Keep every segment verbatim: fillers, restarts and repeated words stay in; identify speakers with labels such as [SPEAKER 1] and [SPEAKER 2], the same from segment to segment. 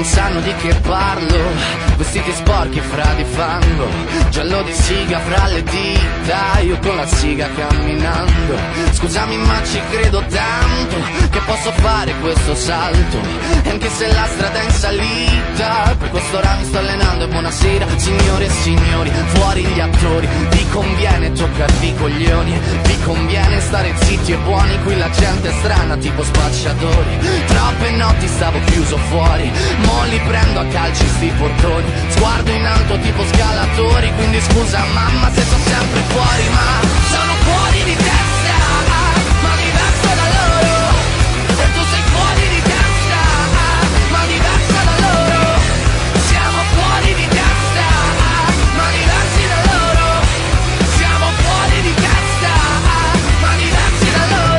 [SPEAKER 1] sanno di che parlo. Vestiti sporchi fra di fango, giallo di siga fra le dita, io con la siga camminando. Scusami ma ci credo tanto che posso fare questo salto, e anche se la strada è in salita, per questo ora mi sto allenando. E buonasera signore e signori, fuori gli attori, vi conviene toccarvi i coglioni, vi conviene stare zitti e buoni, qui la gente è strana tipo spacciatori. Troppe notti stavo chiuso fuori, mo li prendo a calci sti portoni, sguardo in alto tipo scalatori, quindi scusa mamma se sono sempre fuori, ma sono fuori di testa, ma diverso da loro, e tu sei fuori di testa, ma diverso da loro, siamo fuori di testa, ma diversi da loro, siamo fuori di testa, ma diversi da loro.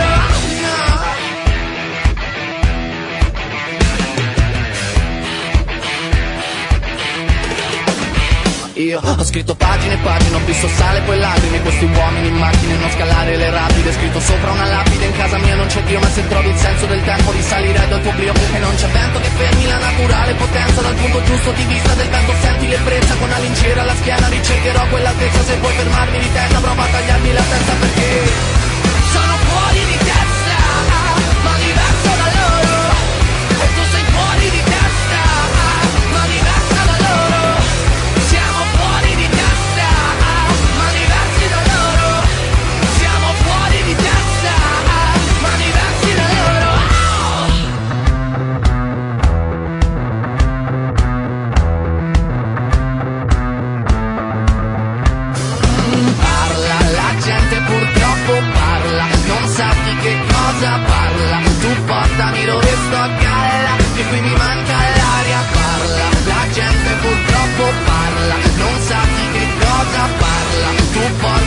[SPEAKER 1] Io ho scritto pagine e pagine, ho visto sale poi lacrime, questi uomini in macchine, non scalare le rapide. Scritto sopra una lapide, in casa mia non c'è Dio, ma se trovi il senso del tempo risalire dal tuo oblio. E non c'è vento che fermi la naturale potenza, dal punto giusto di vista del vento senti l'ebbrezza. Con la lincera alla schiena ricercherò quell'altezza, se vuoi fermarmi di testa prova a tagliarmi la testa, perché sono fuori di testa, ma diverso da loro, e tu sei fuori di testa, ma diversa da loro, siamo fuori di testa, ma diversi da loro, siamo fuori di testa, ma diversi da loro. Parla, la gente purtroppo parla, non sa di che cosa parla. Tu portami dove sto a galla, che qui mi manca l'aria. Parla, la gente purtroppo parla, non sa di che cosa parla. Tu portami